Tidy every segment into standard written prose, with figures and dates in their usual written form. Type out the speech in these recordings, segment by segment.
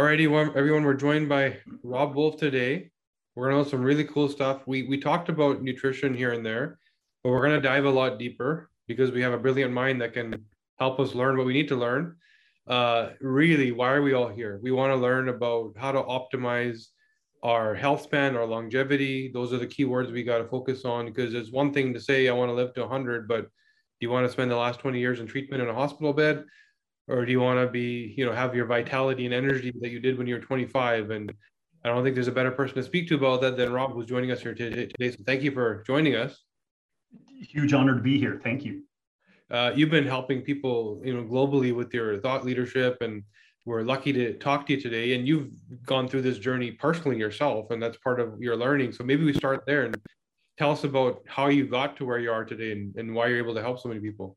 Alrighty, everyone, we're joined by Rob Wolf today. We're gonna know some really cool stuff. We talked about nutrition here and there, but we're gonna dive a lot deeper because we have a brilliant mind that can help us learn what we need to learn. Really, why are we all here? We want to learn about how to optimize our health span, our longevity. Those are the key words we got to focus on because it's one thing to say I want to live to 100, but do you want to spend the last 20 years in treatment in a hospital bed? Or do you want to be, have your vitality and energy that you did when you were 25? And I don't think there's a better person to speak to about that than Rob, who's joining us here today. So thank you for joining us. Huge honor to be here. Thank you. You've been helping people, globally with your thought leadership, and we're lucky to talk to you today. And you've gone through this journey personally yourself, and that's part of your learning. So maybe we start there and tell us about how you got to where you are today and why you're able to help so many people.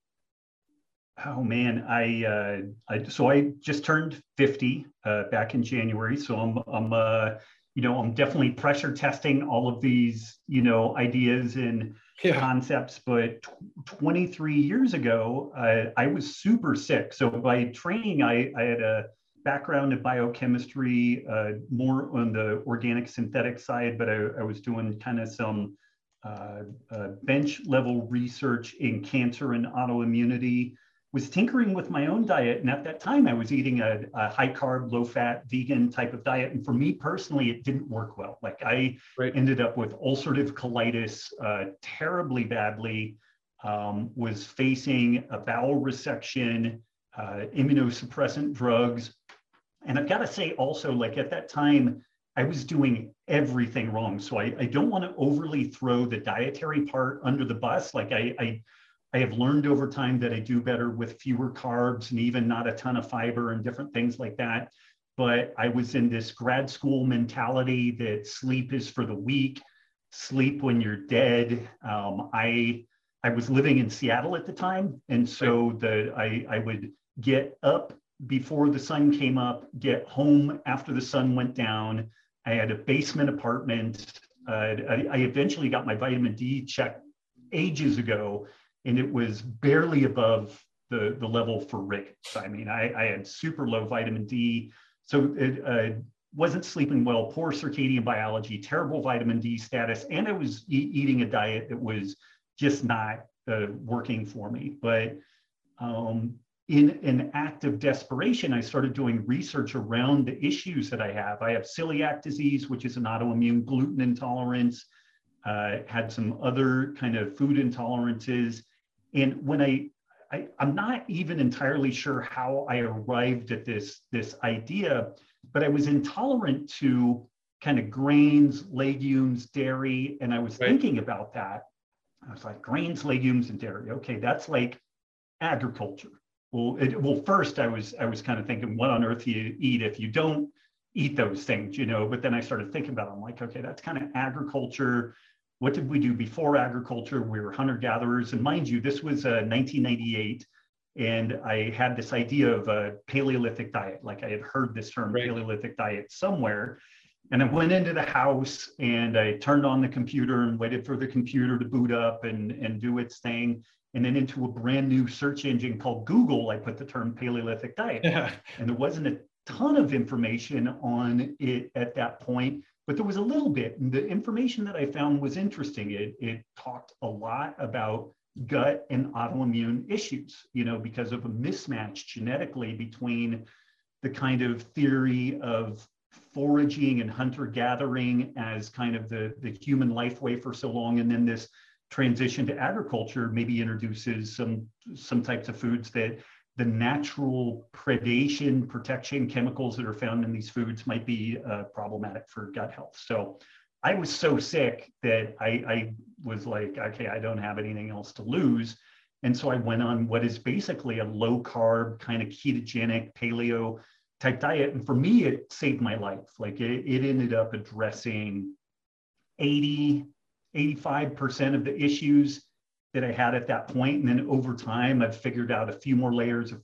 Oh man, I just turned 50 back in January, so I'm definitely pressure testing all of these ideas and concepts. But 23 years ago, I was super sick. So by training, I had a background in biochemistry, more on the organic synthetic side, but I was doing kind of some bench level research in cancer and autoimmunity. Was tinkering with my own diet. And at that time, I was eating a high carb, low fat, vegan type of diet. And for me personally, it didn't work well. Like I ended up with ulcerative colitis terribly badly, was facing a bowel resection, immunosuppressant drugs. And I've got to say also, like at that time, I was doing everything wrong. So I don't want to overly throw the dietary part under the bus. Like I have learned over time that I do better with fewer carbs and even not a ton of fiber and different things like that. But I was in this grad school mentality that sleep is for the weak, sleep when you're dead. I was living in Seattle at the time. And so I would get up before the sun came up, get home after the sun went down. I had a basement apartment. I eventually got my vitamin D checked ages ago, and it was barely above the level for rickets. I mean, I had super low vitamin D, so it wasn't sleeping well, poor circadian biology, terrible vitamin D status, and I was eating a diet that was just not working for me. But in an act of desperation, I started doing research around the issues that I have. I have celiac disease, which is an autoimmune gluten intolerance, had some other kind of food intolerances. And when I'm not even entirely sure how I arrived at this idea, but I was intolerant to kind of grains, legumes, dairy, and I was thinking about that. I was like, grains, legumes, and dairy. Okay, that's like agriculture. Well, first I was kind of thinking, what on earth do you eat if you don't eat those things, But then I started thinking about it. I'm like, okay, that's kind of agriculture. What did we do before agriculture? We were hunter-gatherers. And mind you, this was 1998. And I had this idea of a Paleolithic diet. Like I had heard this term Paleolithic diet somewhere. And I went into the house and I turned on the computer and waited for the computer to boot up and do its thing. And then into a brand new search engine called Google, I put the term Paleolithic diet. And there wasn't a ton of information on it at that point, but there was a little bit. And the information that I found was interesting. It talked a lot about gut and autoimmune issues, because of a mismatch genetically between the kind of theory of foraging and hunter-gathering as kind of the human life way for so long, and then this transition to agriculture maybe introduces some types of foods that the natural predation protection chemicals that are found in these foods might be problematic for gut health. So I was so sick that I was like, okay, I don't have anything else to lose. And so I went on what is basically a low carb kind of ketogenic paleo type diet. And for me, it saved my life. Like it ended up addressing 85% of the issues that I had at that point. And then over time, I've figured out a few more layers.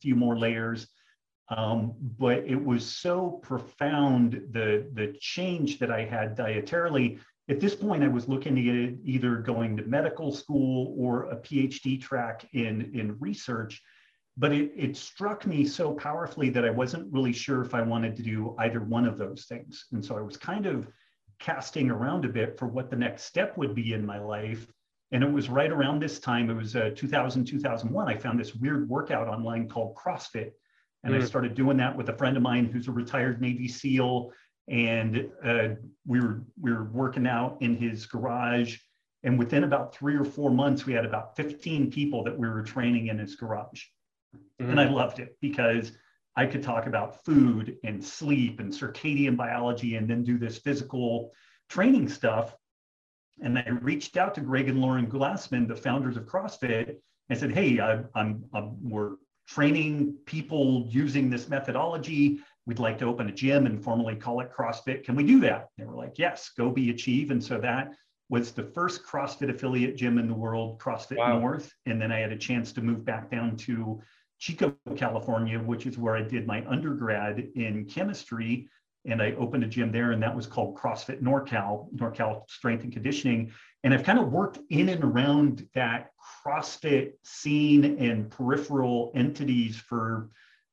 But it was so profound, the change that I had dietarily. At this point, I was looking at either going to medical school or a PhD track in research. but it struck me so powerfully that I wasn't really sure if I wanted to do either one of those things. And so I was kind of casting around a bit for what the next step would be in my life. And it was right around this time, it was 2000, 2001, I found this weird workout online called CrossFit. And I started doing that with a friend of mine who's a retired Navy SEAL. And we were working out in his garage. And within about 3 or 4 months, we had about 15 people that we were training in his garage. And I loved it because I could talk about food and sleep and circadian biology and then do this physical training stuff. And I reached out to Greg and Lauren Glassman, the founders of CrossFit, and said, hey, we're training people using this methodology. We'd like to open a gym and formally call it CrossFit. Can we do that? They were like, yes, go be Achieve. And so that was the first CrossFit affiliate gym in the world, CrossFit North. And then I had a chance to move back down to Chico, California, which is where I did my undergrad in chemistry. And I opened a gym there, and that was called CrossFit NorCal Strength and Conditioning. And I've kind of worked in and around that CrossFit scene and peripheral entities for,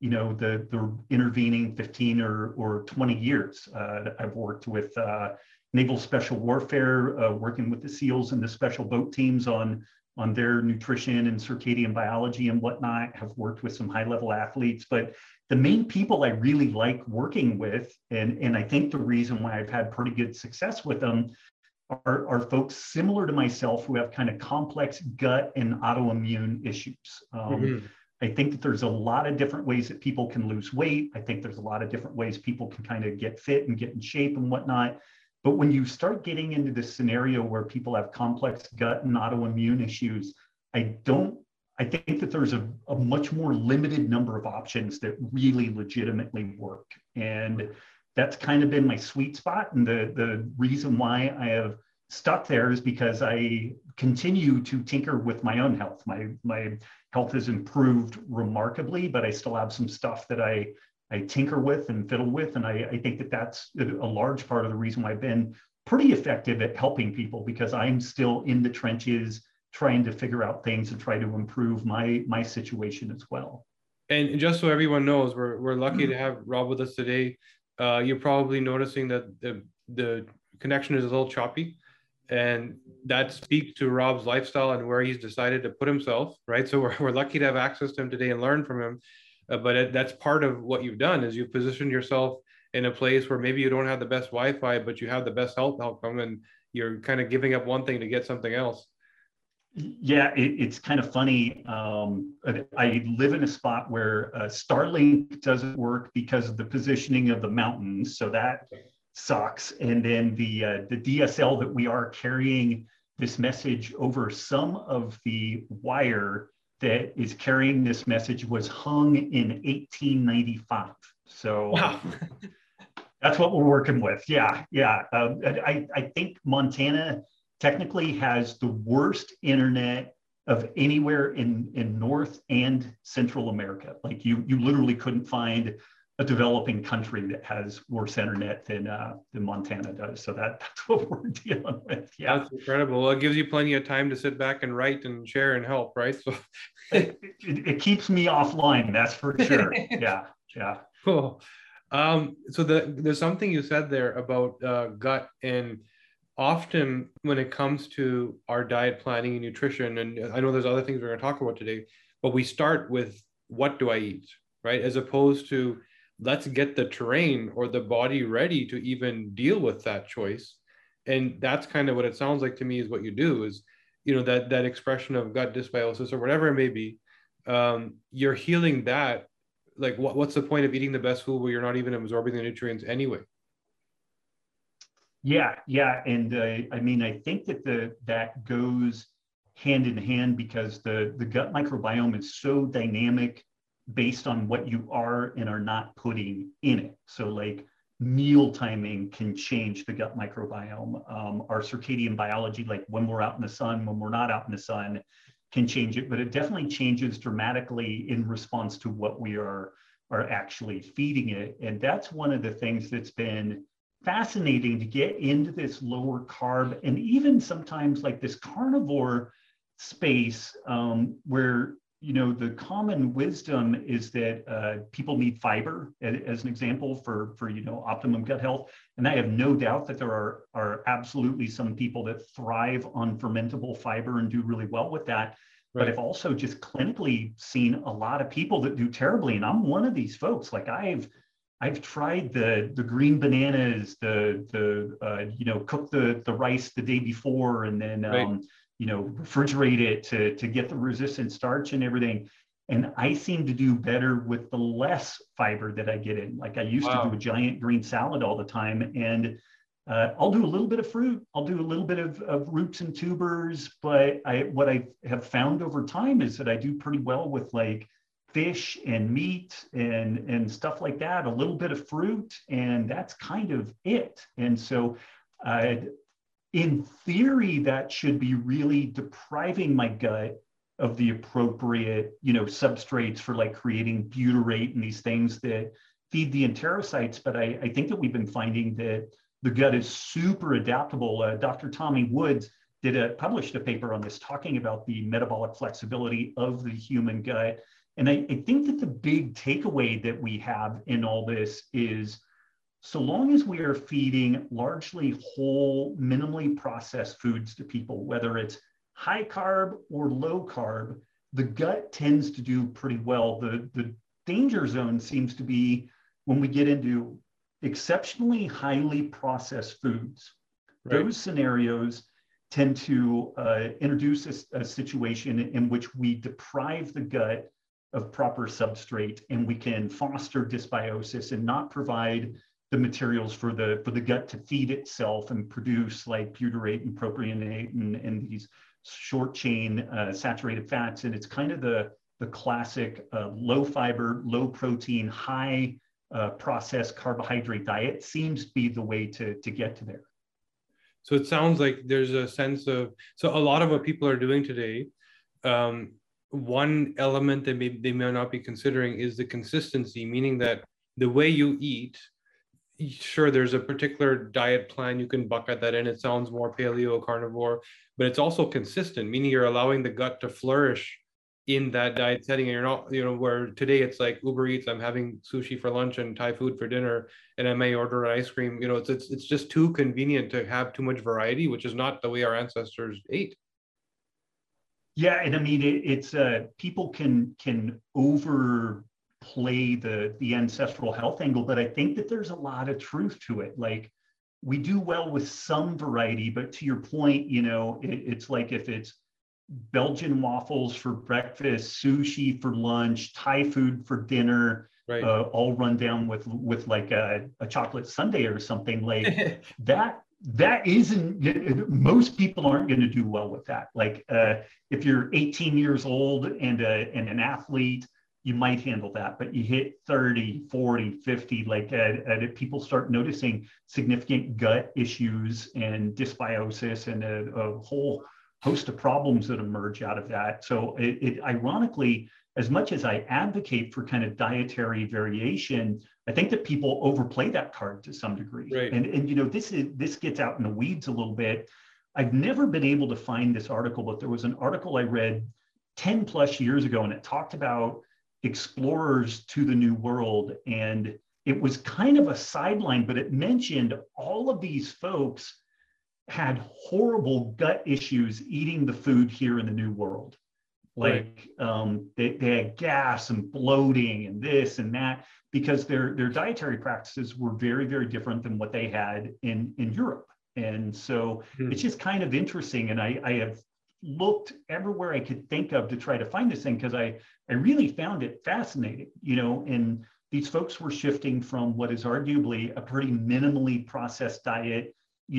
the intervening 15 or 20 years. I've worked with Naval Special Warfare, working with the SEALs and the special boat teams on their nutrition and circadian biology and whatnot, have worked with some high-level athletes. But the main people I really like working with, and I think the reason why I've had pretty good success with them are folks similar to myself who have kind of complex gut and autoimmune issues. I think that there's a lot of different ways that people can lose weight. I think there's a lot of different ways people can kind of get fit and get in shape and whatnot. But when you start getting into this scenario where people have complex gut and autoimmune issues, I think that there's a much more limited number of options that really legitimately work. And that's kind of been my sweet spot. And the reason why I have stuck there is because I continue to tinker with my own health. My health has improved remarkably, but I still have some stuff that I tinker with and fiddle with. And I think that that's a large part of the reason why I've been pretty effective at helping people, because I'm still in the trenches trying to figure out things and try to improve my situation as well. And just so everyone knows, we're lucky to have Rob with us today. You're probably noticing that the connection is a little choppy, and that speaks to Rob's lifestyle and where he's decided to put himself, right? So we're lucky to have access to him today and learn from him. But that's part of what you've done, is you position yourself in a place where maybe you don't have the best Wi-Fi, but you have the best health outcome, and you're kind of giving up one thing to get something else. Yeah, it's kind of funny. I live in a spot where Starlink doesn't work because of the positioning of the mountains, so that sucks. And then the DSL that we are carrying this message over, some of the wire that is carrying this message was hung in 1895. So wow. That's what we're working with. Yeah. I think Montana technically has the worst internet of anywhere in North and Central America. Like you literally couldn't find a developing country that has worse internet than Montana does. So that's what we're dealing with. Yeah, that's incredible. Well, it gives you plenty of time to sit back and write and share and help, right? So it keeps me offline, that's for sure. Yeah. Cool. So there's something you said there about gut, and often when it comes to our diet planning and nutrition, and I know there's other things we're going to talk about today, but we start with, what do I eat, right? As opposed to, let's get the terrain or the body ready to even deal with that choice. And that's kind of what it sounds like to me is what you do is, that expression of gut dysbiosis or whatever it may be, you're healing that. Like what's the point of eating the best food where you're not even absorbing the nutrients anyway? Yeah. And I mean, I think that goes hand in hand, because the gut microbiome is so dynamic based on what you are and are not putting in it. So like meal timing can change the gut microbiome. Our circadian biology, like when we're out in the sun, when we're not out in the sun, can change it, but it definitely changes dramatically in response to what we are actually feeding it. And that's one of the things that's been fascinating, to get into this lower carb and even sometimes like this carnivore space, where the common wisdom is that people need fiber as an example for optimum gut health. And I have no doubt that there are absolutely some people that thrive on fermentable fiber and do really well with that. Right. But I've also just clinically seen a lot of people that do terribly. And I'm one of these folks. Like I've tried the green bananas, cook the rice the day before and then right. Refrigerate it to get the resistant starch and everything. And I seem to do better with the less fiber that I get in. Like I used to do a giant green salad all the time, and I'll do a little bit of fruit. I'll do a little bit of roots and tubers. But what I have found over time is that I do pretty well with like fish and meat and stuff like that, a little bit of fruit, and that's kind of it. And so in theory, that should be really depriving my gut of the appropriate, substrates for like creating butyrate and these things that feed the enterocytes. But I think that we've been finding that the gut is super adaptable. Dr. Tommy Woods published a paper on this talking about the metabolic flexibility of the human gut. And I think that the big takeaway that we have in all this is so long as we are feeding largely whole, minimally processed foods to people, whether it's high carb or low carb, the gut tends to do pretty well. The danger zone seems to be when we get into exceptionally highly processed foods. Right. Those scenarios tend to introduce a situation in which we deprive the gut of proper substrate, and we can foster dysbiosis and not provide the materials for the gut to feed itself and produce like butyrate and propionate and these short chain saturated fats. And it's kind of the classic low fiber, low protein, high processed carbohydrate diet seems to be the way to get to there. So it sounds like there's a sense of, so a lot of what people are doing today, one element that they may not be considering is the consistency, meaning that the way you eat, sure, there's a particular diet plan, you can bucket that in, it sounds more paleo, carnivore, but it's also consistent, meaning you're allowing the gut to flourish in that diet setting. And you're not, where today it's like Uber Eats, I'm having sushi for lunch and Thai food for dinner, and I may order an ice cream. It's just too convenient to have too much variety, which is not the way our ancestors ate. Yeah, and I mean, it's people can overplay the ancestral health angle, but I think that there's a lot of truth to it. Like we do well with some variety, but to your point, it's like if it's Belgian waffles for breakfast, sushi for lunch, Thai food for dinner, right. All run down with like a chocolate sundae or something like that isn't, most people aren't going to do well with that. Like if you're 18 years old and an athlete, you might handle that, but you hit 30, 40, 50, like people start noticing significant gut issues and dysbiosis and a whole host of problems that emerge out of that. So it ironically, as much as I advocate for kind of dietary variation, I think that people overplay that card to some degree. Right. And this gets out in the weeds a little bit. I've never been able to find this article, but there was an article I read 10 plus years ago, and it talked about explorers to the New World. And it was kind of a sideline, but it mentioned all of these folks had horrible gut issues eating the food here in the New World. Like they had gas and bloating and this and that, because their dietary practices were very, very different than what they had in Europe. And so it's just kind of interesting. And I have looked everywhere I could think of to try to find this thing, because I really found it fascinating, and these folks were shifting from what is arguably a pretty minimally processed diet,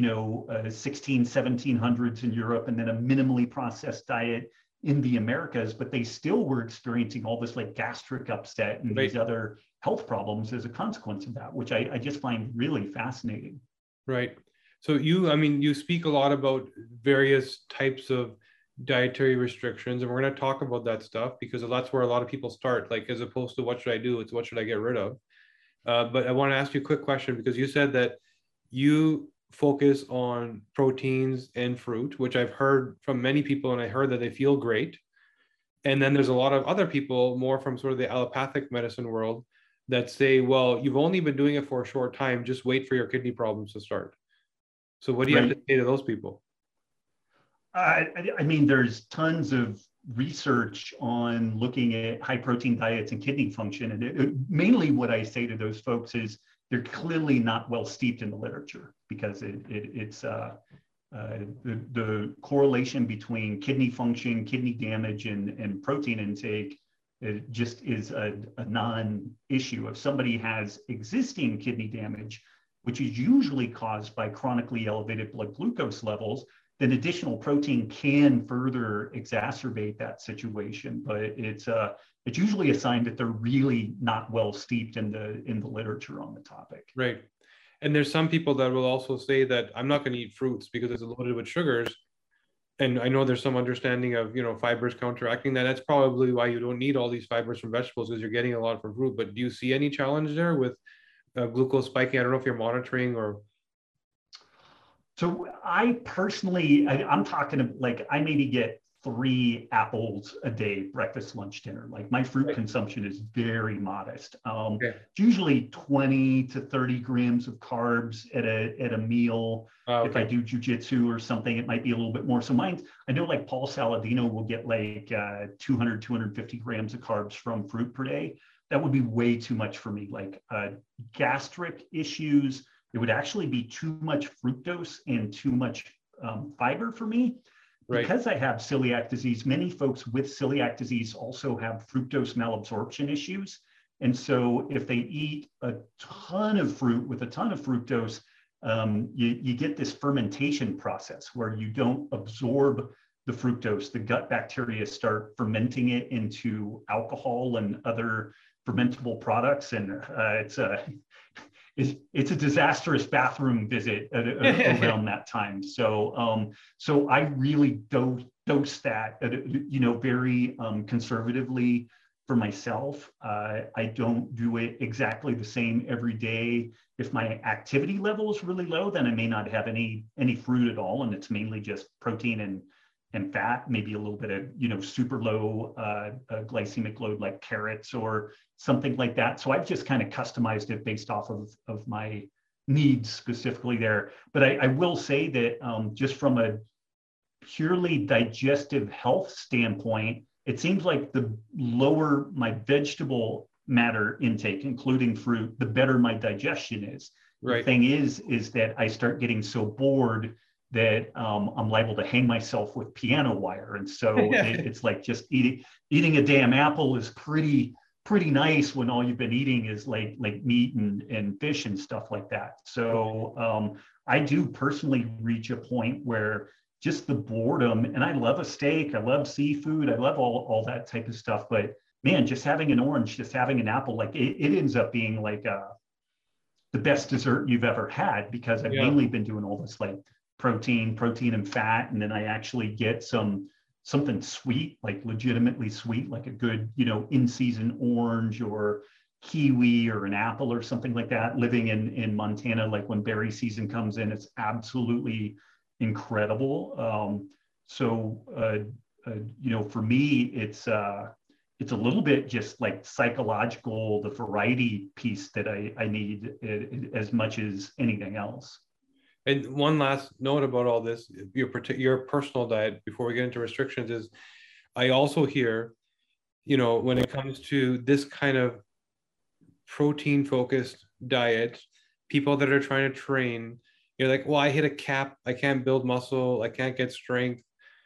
1700s in Europe, and then a minimally processed diet in the Americas, but they still were experiencing all this like gastric upset and these other health problems as a consequence of that, which I just find really fascinating. Right. So you speak a lot about various types of dietary restrictions, and we're going to talk about that stuff because that's where a lot of people start, like as opposed to what should I do, it's what should I get rid of. But I want to ask you a quick question, because you said that you focus on proteins and fruit, which I've heard from many people, and I heard that they feel great. And then there's a lot of other people more from sort of the allopathic medicine world that say, well, you've only been doing it for a short time, just wait for your kidney problems to start. So what do you have to Right. say to those people? I mean, there's tons of research on looking at high protein diets and kidney function. And mainly what I say to those folks is they're clearly not well steeped in the literature, because it's the correlation between kidney function, kidney damage, and protein intake, it just is a non-issue. If somebody has existing kidney damage, which is usually caused by chronically elevated blood glucose levels, then additional protein can further exacerbate that situation. But it's usually a sign that they're really not well steeped in the literature on the topic. Right. And there's some people that will also say that I'm not going to eat fruits because it's loaded with sugars. And I know there's some understanding of, fibers counteracting that. That's probably why you don't need all these fibers from vegetables, because you're getting a lot from fruit. But do you see any challenge there with glucose spiking? I don't know if you're monitoring or. So I personally, I'm talking like I maybe get 3 apples a day, breakfast, lunch, dinner. Like my fruit consumption is very modest. Okay. It's usually 20 to 30 grams of carbs at a meal. Okay. If I do jujitsu or something, it might be a little bit more. So mine, I know like Paul Saladino will get like 200, 250 grams of carbs from fruit per day. That would be way too much for me. Like gastric issues, it would actually be too much fructose and too much fiber for me. Right. Because I have celiac disease, many folks with celiac disease also have fructose malabsorption issues. And so if they eat a ton of fruit with a ton of fructose, you get this fermentation process where you don't absorb the fructose. The gut bacteria start fermenting it into alcohol and other fermentable products. And it's a disastrous bathroom visit around that time. So so I really dose that very conservatively for myself. I don't do it exactly the same every day. If my activity level is really low, then I may not have any fruit at all, and it's mainly just protein and fat, maybe a little bit of super low glycemic load like carrots or something like that. So I've just kind of customized it based off of my needs specifically there. But I will say that just from a purely digestive health standpoint, it seems like the lower my vegetable matter intake, including fruit, the better my digestion is. Right. The thing is that I start getting so bored that I'm liable to hang myself with piano wire. And so it's like just eating a damn apple is pretty nice when all you've been eating is like meat and fish and stuff like that. So I do personally reach a point where just the boredom, and I love a steak, I love seafood, I love all that type of stuff. But man, just having an orange, just having an apple, like it ends up being like the best dessert you've ever had, because I've mainly been doing all this like protein and fat, and then I actually get something sweet, like legitimately sweet, like a good in-season orange or kiwi or an apple or something like that. Living in Montana, like when berry season comes in, it's absolutely incredible. So for me, it's a little bit just like psychological, the variety piece that I need as much as anything else. And one last note about all this, your personal diet before we get into restrictions is, I also hear, when it comes to this kind of protein focused diet, people that are trying to train, you're like, well, I hit a cap, I can't build muscle, I can't get strength.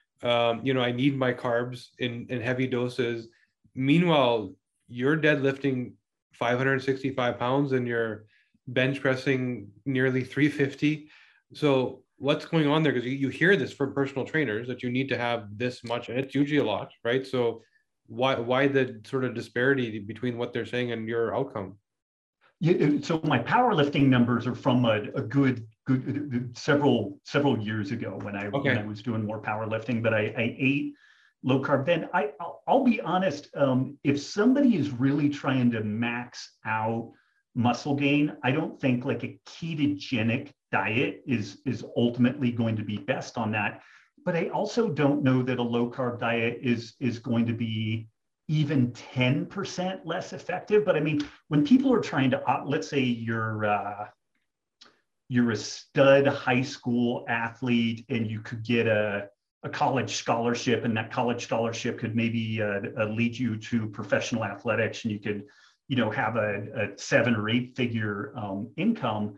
I need my carbs in heavy doses. Meanwhile, you're deadlifting 565 pounds and you're bench pressing nearly 350. So what's going on there? Because you hear this from personal trainers that you need to have this much, and it's usually a lot, right? So why the sort of disparity between what they're saying and your outcome? Yeah, so my powerlifting numbers are from a good several years ago when I was doing more powerlifting, but I ate low carb then. I'll be honest, if somebody is really trying to max out muscle gain, I don't think like a ketogenic diet is ultimately going to be best on that. but I also don't know that a low carb diet is going to be even 10% less effective. But I mean, when people are trying to, let's say you're a stud high school athlete and you could get a college scholarship, and that college scholarship could maybe lead you to professional athletics, and you could, have a 7 or 8 figure income.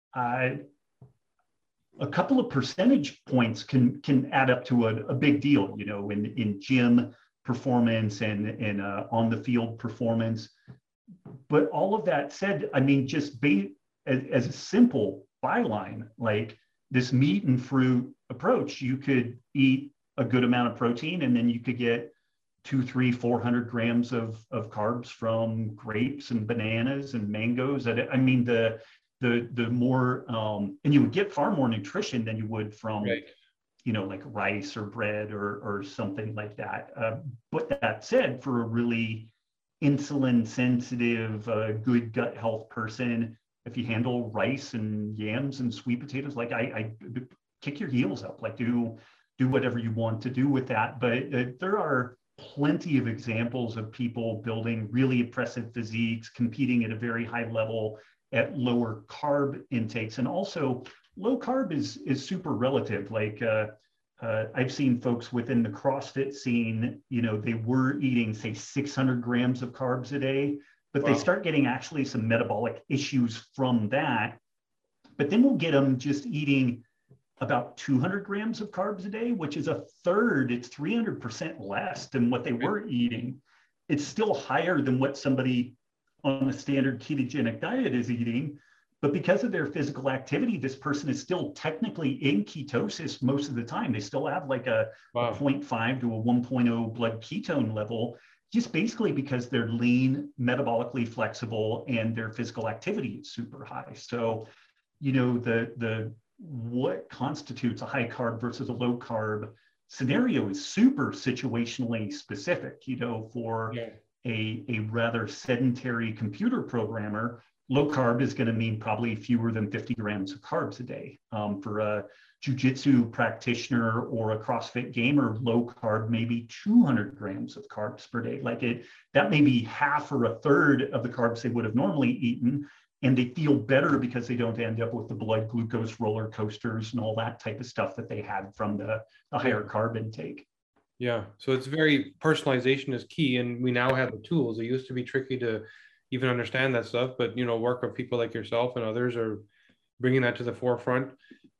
A couple of percentage points can add up to a big deal, in gym performance and on the field performance. But all of that said, I mean, just as a simple byline, like this meat and fruit approach, you could eat a good amount of protein, and then you could get 200, 300, 400 grams of carbs from grapes and bananas and mangoes. I mean, the more, and you would get far more nutrition than you would from, Right. Like rice or bread or something like that. But that said, for a really insulin sensitive, good gut health person, if you handle rice and yams and sweet potatoes, like I kick your heels up, like do whatever you want to do with that. But there are plenty of examples of people building really impressive physiques, competing at a very high level at lower carb intakes. And also low carb is super relative. Like I've seen folks within the CrossFit scene, they were eating, say, 600 grams of carbs a day, but Wow. they start getting actually some metabolic issues from that. But then we'll get them just eating about 200 grams of carbs a day, which is a third. It's 300% less than what they were eating. It's still higher than what somebody on a standard ketogenic diet is eating. But because of their physical activity, this person is still technically in ketosis most of the time. They still have like a 0.5 to a 1.0 blood ketone level, just basically because they're lean, metabolically flexible, and their physical activity is super high. So, the what constitutes a high carb versus a low carb scenario is super situationally specific. For a rather sedentary computer programmer, low carb is going to mean probably fewer than 50 grams of carbs a day. For a jiu-jitsu practitioner or a CrossFit gamer, low carb may be 200 grams of carbs per day. That may be half or a third of the carbs they would have normally eaten. And they feel better because they don't end up with the blood glucose roller coasters and all that type of stuff that they had from the higher carb intake. Yeah. So it's personalization is key. And we now have the tools. It used to be tricky to even understand that stuff, but, work of people like yourself and others are bringing that to the forefront.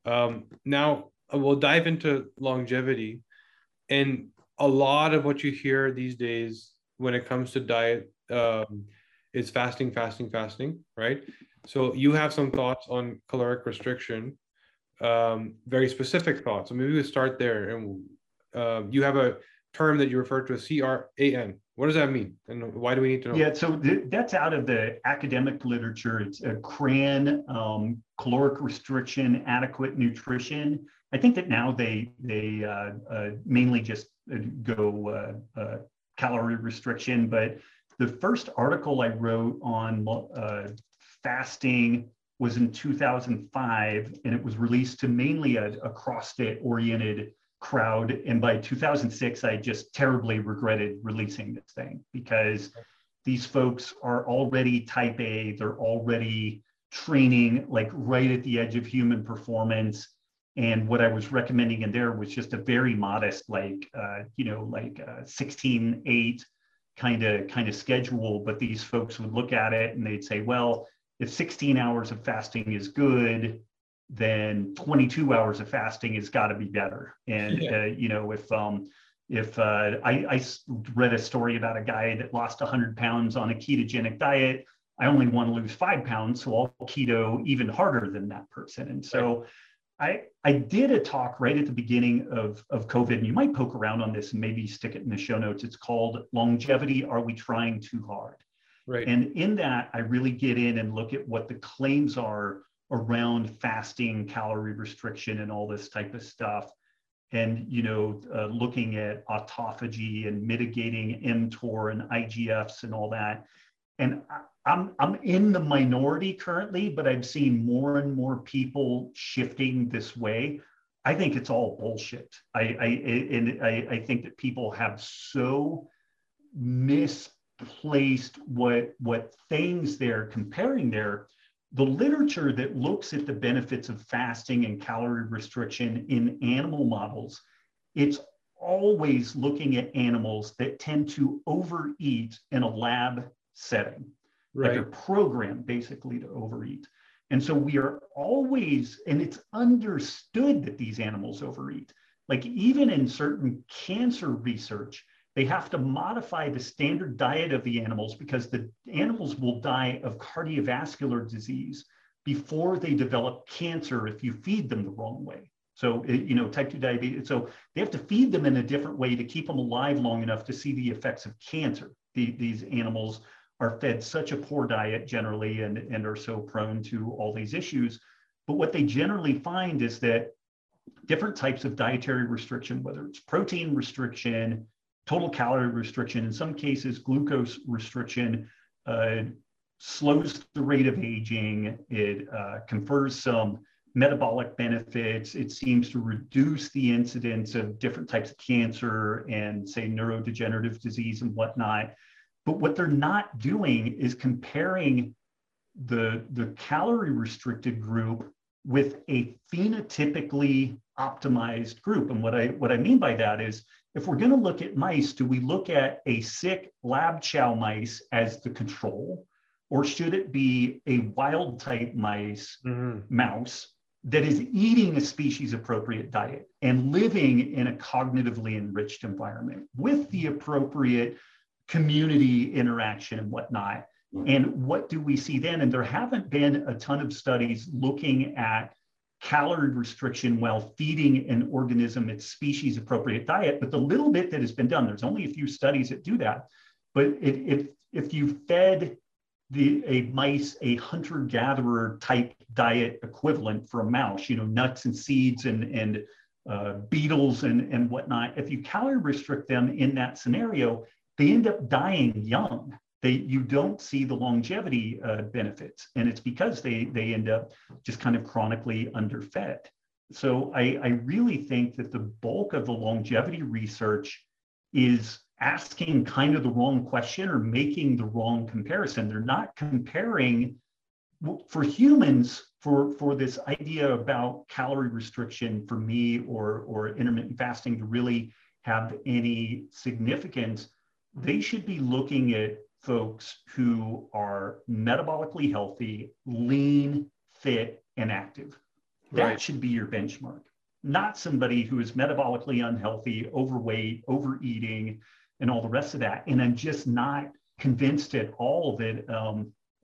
Now we'll dive into longevity, and a lot of what you hear these days when it comes to diet, is fasting, right? So you have some thoughts on caloric restriction, very specific thoughts. So maybe we start there. And you have a term that you refer to as CRAN. What does that mean? And why do we need to know? Yeah, so that's out of the academic literature. It's a CRAN, caloric restriction, adequate nutrition. I think that now they mainly just go calorie restriction, but the first article I wrote on fasting was in 2005, and it was released to mainly a CrossFit-oriented crowd. And by 2006, I just terribly regretted releasing this thing, because these folks are already type A, they're already training like right at the edge of human performance. And what I was recommending in there was just a very modest, 16-8 kind of schedule. But these folks would look at it and they'd say, well, if 16 hours of fasting is good, then 22 hours of fasting has got to be better. And if I read a story about a guy that lost 100 pounds on a ketogenic diet, I only want to lose 5 pounds, so I'll keto even harder than that person. And so I did a talk right at the beginning of COVID, and you might poke around on this and maybe stick it in the show notes. It's called Longevity, Are We Trying Too Hard? Right. And in that, I really get in and look at what the claims are around fasting, calorie restriction, and all this type of stuff. And, looking at autophagy and mitigating mTOR and IGFs and all that. And I'm in the minority currently, but I've seen more and more people shifting this way. I think it's all bullshit. I think that people have so misplaced what things they're comparing there. The literature that looks at the benefits of fasting and calorie restriction in animal models, it's always looking at animals that tend to overeat in a lab setting, like Right. a program basically to overeat. And so we are always, and it's understood that these animals overeat. Like even in certain cancer research, they have to modify the standard diet of the animals because the animals will die of cardiovascular disease before they develop cancer if you feed them the wrong way. So, type 2 diabetes. So they have to feed them in a different way to keep them alive long enough to see the effects of cancer. These animals are fed such a poor diet generally and are so prone to all these issues. But what they generally find is that different types of dietary restriction, whether it's protein restriction, total calorie restriction, in some cases, glucose restriction, slows the rate of aging. It confers some metabolic benefits. It seems to reduce the incidence of different types of cancer and, say, neurodegenerative disease and whatnot. But what they're not doing is comparing the calorie restricted group with a phenotypically optimized group. And what I mean by that is, if we're going to look at mice, do we look at a sick lab chow mice as the control, or should it be a wild type mouse that is eating a species appropriate diet and living in a cognitively enriched environment with the appropriate community interaction and whatnot? And what do we see then? And there haven't been a ton of studies looking at calorie restriction while feeding an organism its species appropriate diet. But the little bit that has been done, there's only a few studies that do that. But if you fed a mice a hunter-gatherer type diet equivalent for a mouse, nuts and seeds and beetles and whatnot, if you calorie restrict them in that scenario, they end up dying young. You don't see the longevity benefits, and it's because they end up just kind of chronically underfed. So I really think that the bulk of the longevity research is asking kind of the wrong question or making the wrong comparison. They're not comparing for humans for this idea about calorie restriction for me or intermittent fasting to really have any significance. They should be looking at folks who are metabolically healthy, lean, fit, and active. That should be your benchmark, not somebody who is metabolically unhealthy, overweight, overeating, and all the rest of that. And I'm just not convinced at all that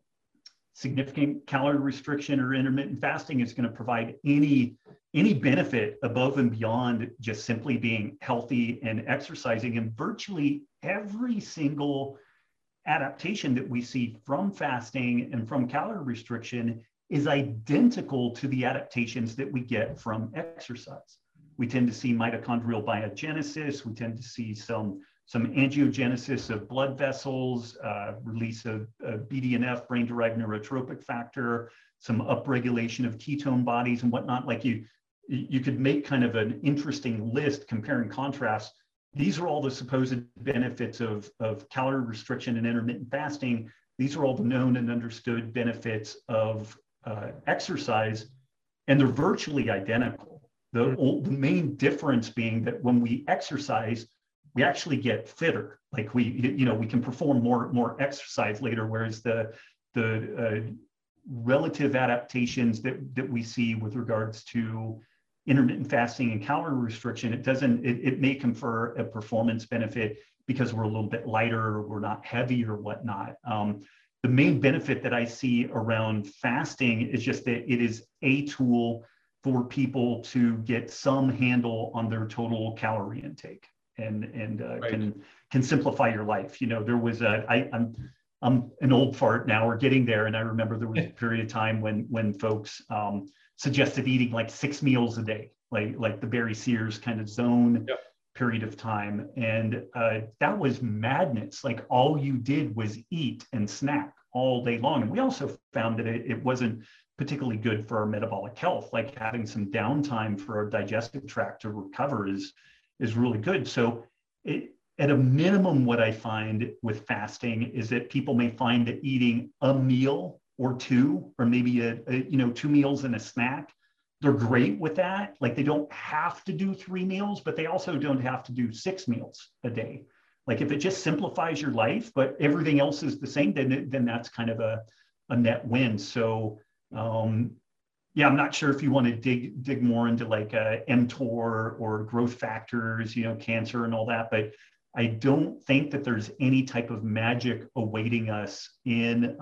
significant calorie restriction or intermittent fasting is going to provide any benefit above and beyond just simply being healthy and exercising. And virtually every single adaptation that we see from fasting and from calorie restriction is identical to the adaptations that we get from exercise. We tend to see mitochondrial biogenesis. We tend to see some angiogenesis of blood vessels, release of BDNF, brain-derived neurotropic factor, some upregulation of ketone bodies and whatnot. Like you could make kind of an interesting list, compare and contrast. These are all the supposed benefits of calorie restriction and intermittent fasting. These are all the known and understood benefits of exercise, and they're virtually identical. The main difference being that when we exercise, we actually get fitter. Like we can perform more exercise later, whereas the relative adaptations that we see with regards to intermittent fasting and calorie restriction, it may confer a performance benefit because we're a little bit lighter, we're not heavy or whatnot. The main benefit that I see around fasting is just that it is a tool for people to get some handle on their total calorie intake and can simplify your life. There was I'm an old fart now, we're getting there. And I remember there was a period of time when folks suggested eating like 6 meals a day, like the Barry Sears kind of zone period of time. And that was madness. Like all you did was eat and snack all day long. And we also found that it wasn't particularly good for our metabolic health. Like having some downtime for our digestive tract to recover is really good. So at a minimum, what I find with fasting is that people may find that eating a meal or two, or maybe two meals and a snack, they're great with that. Like they don't have to do 3 meals, but they also don't have to do 6 meals a day. Like if it just simplifies your life, but everything else is the same, then that's kind of a net win. So yeah, I'm not sure if you want to dig more into like mTOR or growth factors, cancer and all that, but I don't think that there's any type of magic awaiting us in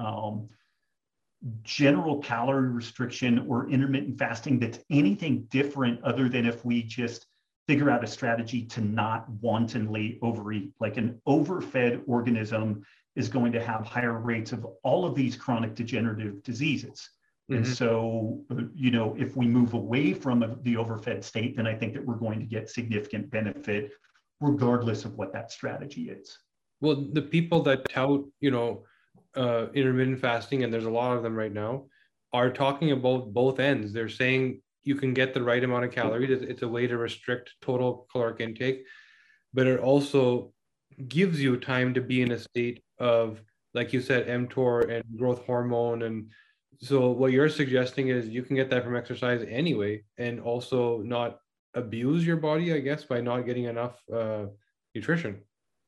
general calorie restriction or intermittent fasting that's anything different other than if we just figure out a strategy to not wantonly overeat. Like an overfed organism is going to have higher rates of all of these chronic degenerative diseases. And so, if we move away from the overfed state, then I think that we're going to get significant benefit regardless of what that strategy is. Well, the people that tout, intermittent fasting, and there's a lot of them right now, are talking about both ends. They're saying you can get the right amount of calories. It's a way to restrict total caloric intake, but it also gives you time to be in a state of, like you said, mTOR and growth hormone. And so what you're suggesting is you can get that from exercise anyway, and also not abuse your body, I guess, by not getting enough nutrition.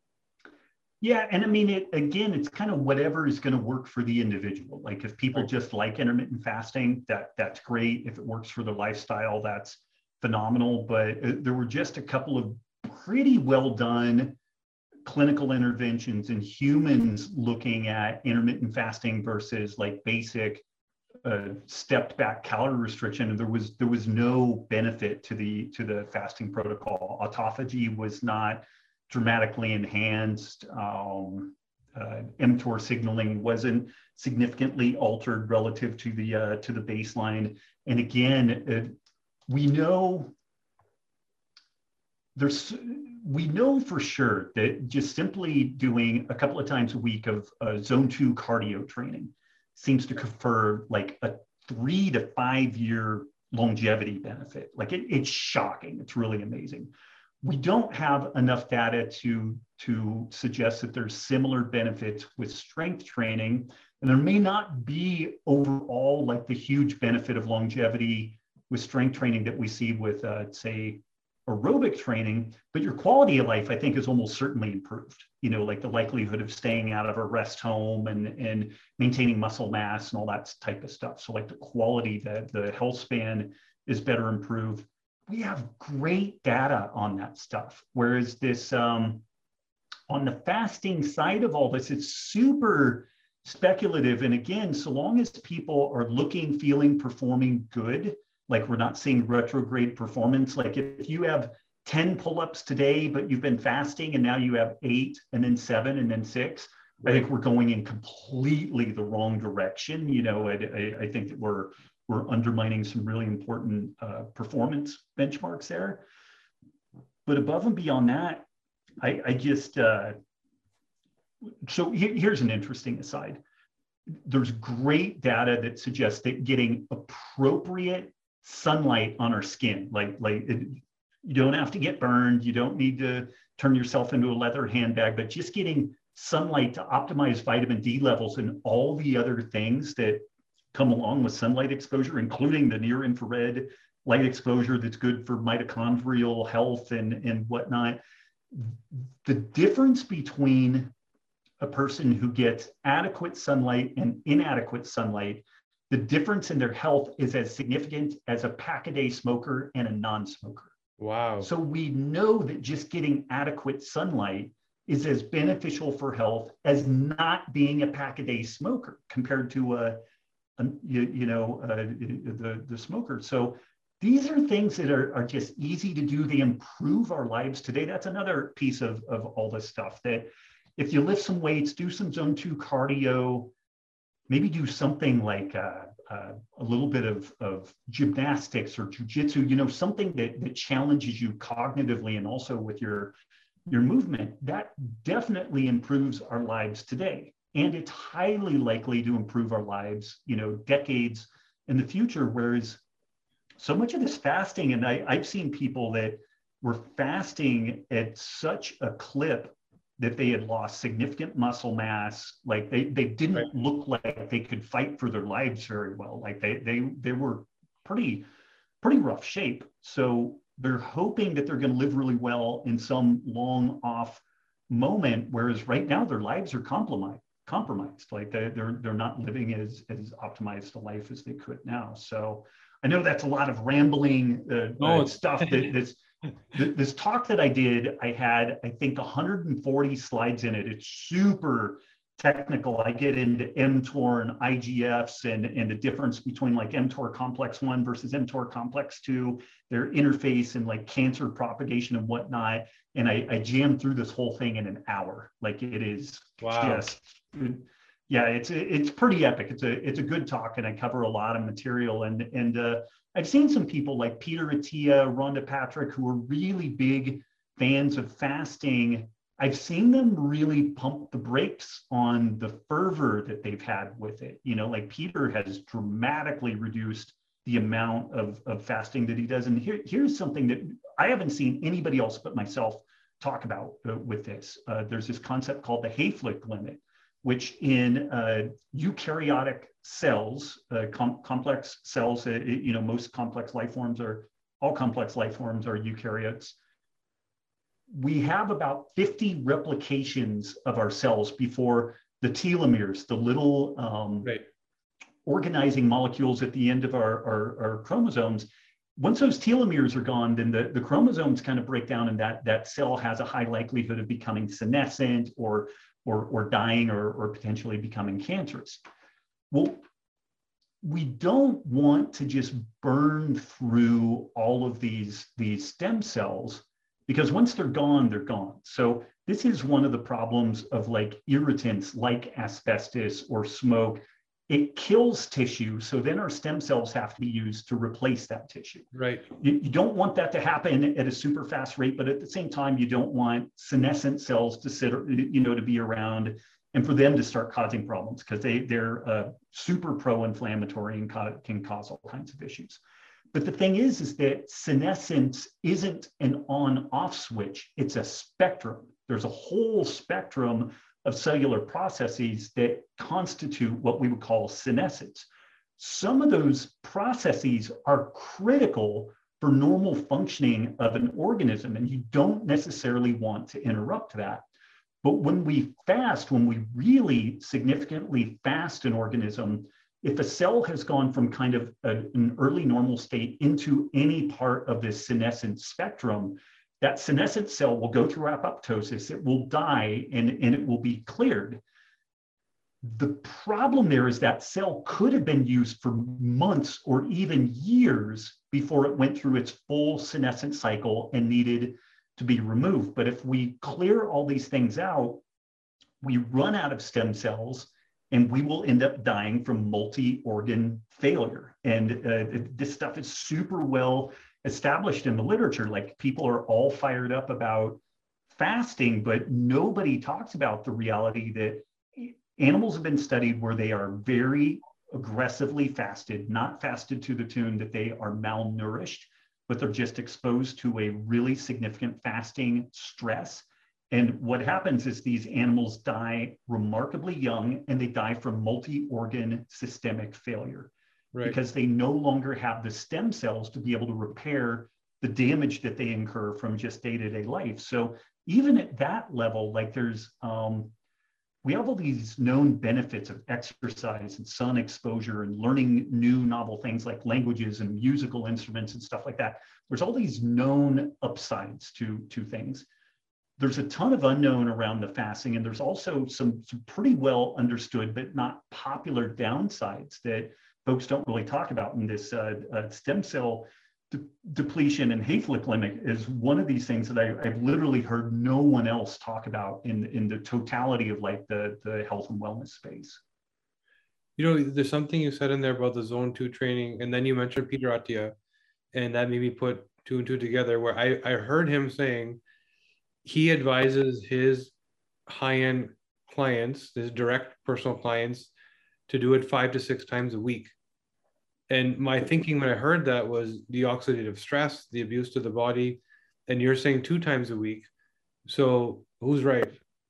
Yeah, and I mean, it's kind of whatever is going to work for the individual. Like if people just like intermittent fasting, that's great. If it works for their lifestyle, that's phenomenal. But there were just a couple of pretty well done clinical interventions in humans looking at intermittent fasting versus like basic stepped back calorie restriction, and there was no benefit to the fasting protocol. Autophagy was not dramatically enhanced. mTOR signaling wasn't significantly altered relative to the baseline. And again, we know for sure that just simply doing a couple of times a week of zone 2 cardio training seems to confer like a 3 to 5 year longevity benefit. Like it's shocking. It's really amazing. We don't have enough data to suggest that there's similar benefits with strength training, and there may not be overall like the huge benefit of longevity with strength training that we see with say aerobic training, but your quality of life, I think, is almost certainly improved. Like the likelihood of staying out of a rest home and maintaining muscle mass and all that type of stuff. So like the quality, the health span is better improved. We have great data on that stuff. Whereas this, on the fasting side of all this, it's super speculative. And again, so long as people are looking, feeling, performing good, like we're not seeing retrograde performance. Like if you have 10 pull-ups today, but you've been fasting and now you have 8 and then 7 and then 6, I think we're going in completely the wrong direction. I think that we're undermining some really important performance benchmarks there. But above and beyond that, I just, so here's an interesting aside. There's great data that suggests that getting appropriate sunlight on our skin, you don't have to get burned, you don't need to turn yourself into a leather handbag, but just getting sunlight to optimize vitamin D levels and all the other things that come along with sunlight exposure, including the near infrared light exposure that's good for mitochondrial health and whatnot. The difference between a person who gets adequate sunlight and inadequate sunlight, the difference in their health is as significant as a pack-a-day smoker and a non-smoker. Wow. So we know that just getting adequate sunlight is as beneficial for health as not being a pack-a-day smoker compared to the smoker. So these are things that are just easy to do. They improve our lives today. That's another piece of all this stuff, that if you lift some weights, do some zone 2 cardio, maybe do something like a little bit of gymnastics or jujitsu, something that challenges you cognitively and also with your movement, that definitely improves our lives today. and it's highly likely to improve our lives, decades in the future. Whereas so much of this fasting, and I've seen people that were fasting at such a clip that they had lost significant muscle mass, like they didn't look like they could fight for their lives very well. Like they were pretty rough shape. So they're hoping that they're going to live really well in some long off moment, whereas right now their lives are compromised. Like they're not living as optimized a life as they could now. So I know that's a lot of rambling stuff. This talk that I did, I had, I think, 140 slides in it. It's super technical. I get into mTOR and IGFs and the difference between like mTOR complex 1 versus mTOR complex 2, their interface and like cancer propagation and whatnot. And I jammed through this whole thing in an hour. Like it is just, yeah, it's pretty epic. It's a good talk, and I cover a lot of material. And I've seen some people like Peter Attia, Rhonda Patrick, who are really big fans of fasting. I've seen them really pump the brakes on the fervor that they've had with it. Like Peter has dramatically reduced the amount of fasting that he does. And here's something that I haven't seen anybody else but myself talk about with this. There's this concept called the Hayflick limit, which in eukaryotic cells, complex cells, most complex life forms all complex life forms are eukaryotes. We have about 50 replications of our cells before the telomeres, the little organizing molecules at the end of our chromosomes. Once those telomeres are gone, then the chromosomes kind of break down, and that cell has a high likelihood of becoming senescent or dying or potentially becoming cancerous. Well, we don't want to just burn through all of these stem cells, because once they're gone, they're gone. So this is one of the problems of like irritants like asbestos or smoke. It kills tissue, so then our stem cells have to be used to replace that tissue. Right. You don't want that to happen at a super fast rate, but at the same time, you don't want senescent cells to sit, to be around and for them to start causing problems, because they're super pro-inflammatory and can cause all kinds of issues. But the thing is that senescence isn't an on-off switch, it's a spectrum. There's a whole spectrum of cellular processes that constitute what we would call senescence. Some of those processes are critical for normal functioning of an organism, and you don't necessarily want to interrupt that. But when we really significantly fast an organism, if a cell has gone from kind of an early normal state into any part of this senescent spectrum, that senescent cell will go through apoptosis, it will die, and it will be cleared. The problem there is that cell could have been used for months or even years before it went through its full senescent cycle and needed to be removed. But if we clear all these things out, we run out of stem cells, and we will end up dying from multi-organ failure. And this stuff is super well established in the literature. Like, people are all fired up about fasting, but nobody talks about the reality that animals have been studied where they are very aggressively fasted, not fasted to the tune that they are malnourished, but they're just exposed to a really significant fasting stress. And what happens is these animals die remarkably young, and they die from multi-organ systemic failure, because they no longer have the stem cells to be able to repair the damage that they incur from just day-to-day life. So even at that level, like we have all these known benefits of exercise and sun exposure and learning new novel things like languages and musical instruments and stuff like that. There's all these known upsides to things. There's a ton of unknown around the fasting, and there's also some pretty well understood but not popular downsides that folks don't really talk about. And this stem cell depletion and Hayflick limit is one of these things that I've literally heard no one else talk about in the totality of like the health and wellness space. There's something you said in there about the zone 2 training, and then you mentioned Peter Attia, and that made me put 2 and 2 together, where I heard him saying he advises his high-end clients, his direct personal clients, to do it 5 to 6 times a week. And my thinking when I heard that was the oxidative stress, the abuse to the body, and you're saying 2 times a week. So who's right?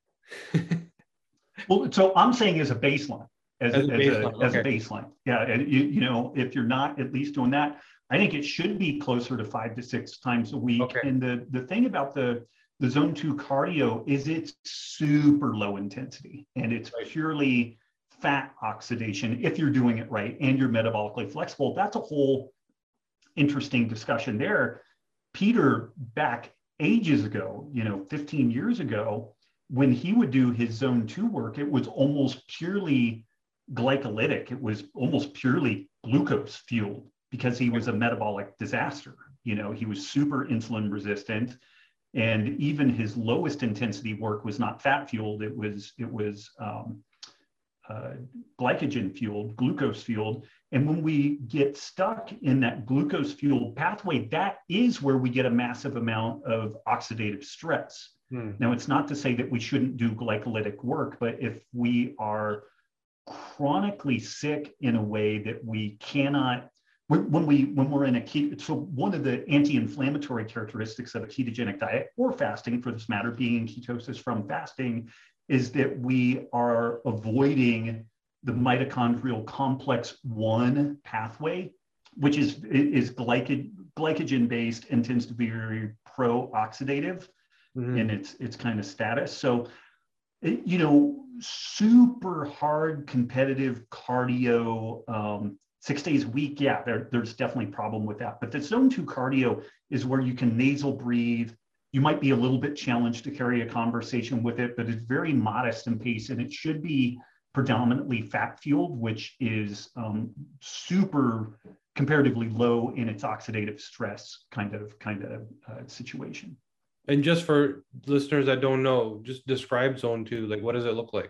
Well, so I'm saying as a baseline, as As a baseline, as a okay. baseline. Yeah. And you know, if you're not at least doing that, I think it should be closer to 5 to 6 times a week. Okay. And the thing about the zone 2 cardio is it's super low intensity and it's Right. purely fat oxidation if you're doing it right and you're metabolically flexible. That's a whole interesting discussion there. Peter, back ages ago, you know, 15 years ago, when he would do his zone 2 work, it was almost purely glycolytic. It was almost purely glucose fueled because he was a metabolic disaster. You know, he was super insulin resistant. And even his lowest intensity work was not fat fueled. It was glycogen fueled, glucose fueled. And when we get stuck in that glucose fueled pathway, that is where we get a massive amount of oxidative stress. Now, it's not to say that we shouldn't do glycolytic work, but if we are chronically sick in a way that we cannot, when we're in a keto, so one of the anti-inflammatory characteristics of a ketogenic diet or fasting, for this matter, being in ketosis from fasting, is that we are avoiding the mitochondrial complex 1 pathway, which is glycogen based and tends to be very pro-oxidative in its kind of status. So, you know, super hard competitive cardio, 6 days a week, yeah, there's definitely a problem with that. But the zone 2 cardio is where you can nasal breathe. You might be a little bit challenged to carry a conversation with it, but it's very modest in pace, and it should be predominantly fat fueled, which is super comparatively low in its oxidative stress kind of situation. And just for listeners that don't know, just describe zone 2. Like, what does it look like?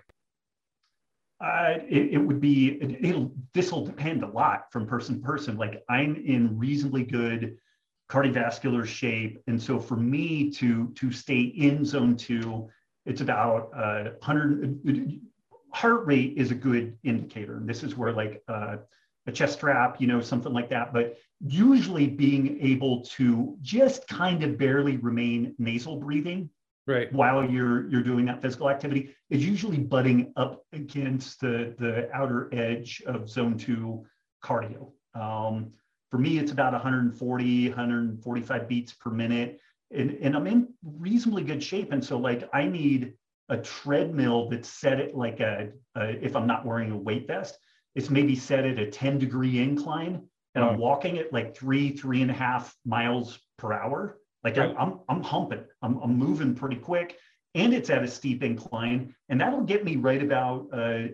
It would be, this will depend a lot from person to person. Like, I'm in reasonably good cardiovascular shape. And so for me to stay in zone 2, it's about 100, heart rate is a good indicator. And this is where like a chest strap, you know, something like that. But usually being able to just kind of barely remain nasal breathing while you're doing that physical activity is usually butting up against the outer edge of zone 2 cardio. For me, it's about 140, 145 beats per minute. And I'm in reasonably good shape. And so like I need a treadmill that's set at like if I'm not wearing a weight vest, it's maybe set at a 10-degree incline. And I'm walking at like 3.5 miles per hour. Like I'm humping, I'm moving pretty quick, and it's at a steep incline, and that'll get me right about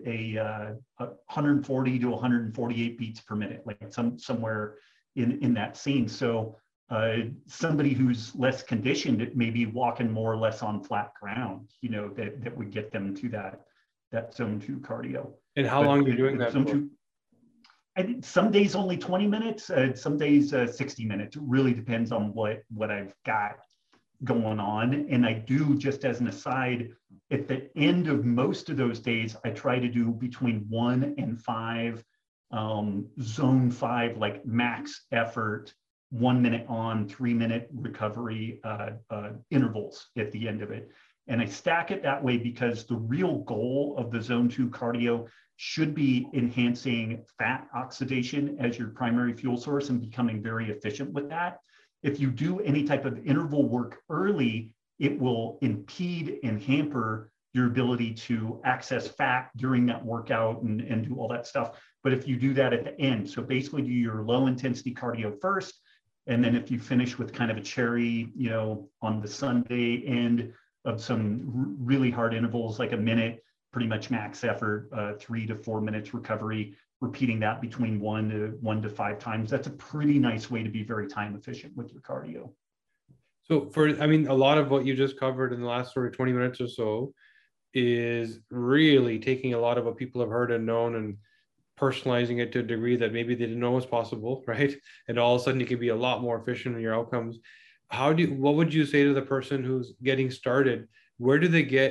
140 to 148 beats per minute, like somewhere in that scene. So somebody who's less conditioned, it may be walking more or less on flat ground, you know, that would get them to that zone 2 cardio. And how long are you doing that for? Some days only 20 minutes, some days 60 minutes. It really depends on what I've got going on. And I do, just as an aside, at the end of most of those days, I try to do between 1 and 5 zone 5, like max effort, 1 minute on, 3-minute recovery intervals at the end of it. And I stack it that way because the real goal of the zone 2 cardio should be enhancing fat oxidation as your primary fuel source and becoming very efficient with that. If you do any type of interval work early, it will impede and hamper your ability to access fat during that workout and do all that stuff. But if you do that at the end, so basically do your low intensity cardio first, and then if you finish with kind of a cherry, you know, on the Sunday end of some really hard intervals, like a minute, pretty much max effort, 3 to 4 minutes recovery, repeating that between 1 to 5 times. That's a pretty nice way to be very time efficient with your cardio. So I mean, a lot of what you just covered in the last sort of 20 minutes or so is really taking a lot of what people have heard and known and personalizing it to a degree that maybe they didn't know was possible, right? And all of a sudden you can be a lot more efficient in your outcomes. What would you say to the person who's getting started? Where do they get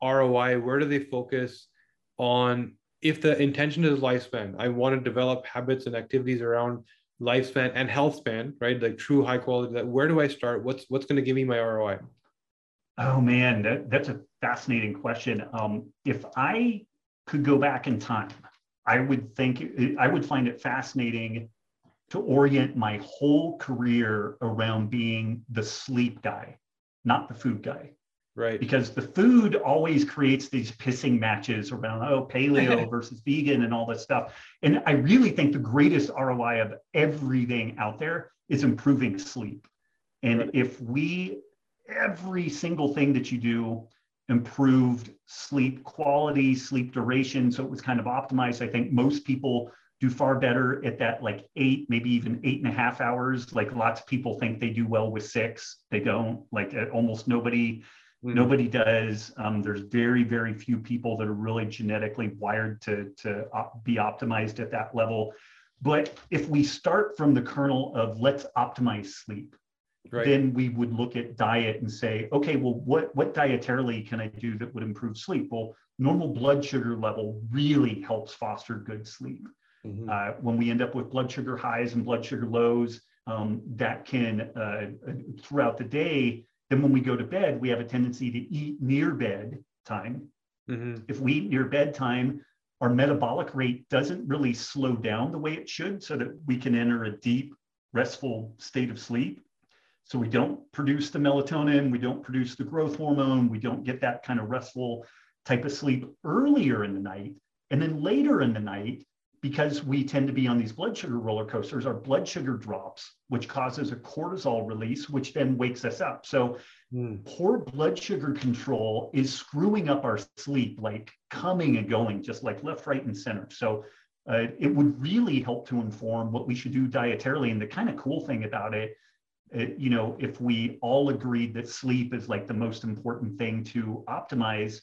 ROI, where do they focus on if the intention is lifespan? I want to develop habits and activities around lifespan and health span, right? Like true high quality. That where do I start? What's going to give me my ROI? Oh man, that's a fascinating question. If I could go back in time, I would find it fascinating to orient my whole career around being the sleep guy, not the food guy. Right. Because the food always creates these pissing matches around, oh, paleo versus vegan and all this stuff. And I really think the greatest ROI of everything out there is improving sleep. And Right. if every single thing that you do improved sleep quality, sleep duration, so it was kind of optimized, I think most people do far better at that, like 8, maybe even 8.5 hours. Like lots of people think they do well with 6. They don't. Like almost nobody does. There's very, very few people that are really genetically wired to be optimized at that level. But if we start from the kernel of let's optimize sleep, Right. then we would look at diet and say, okay, well, what dietarily can I do that would improve sleep? Well, normal blood sugar level really helps foster good sleep. When we end up with blood sugar highs and blood sugar lows, that can, throughout the day, then when we go to bed, we have a tendency to eat near bed time. If we eat near bedtime, our metabolic rate doesn't really slow down the way it should so that we can enter a deep, restful state of sleep. So we don't produce the melatonin, we don't produce the growth hormone, we don't get that kind of restful type of sleep earlier in the night. And then later in the night, because we tend to be on these blood sugar roller coasters, our blood sugar drops, which causes a cortisol release, which then wakes us up. So poor blood sugar control is screwing up our sleep, like coming and going, just like left, right, and center. So it would really help to inform what we should do dietarily. And the kind of cool thing about it, if we all agreed that sleep is like the most important thing to optimize,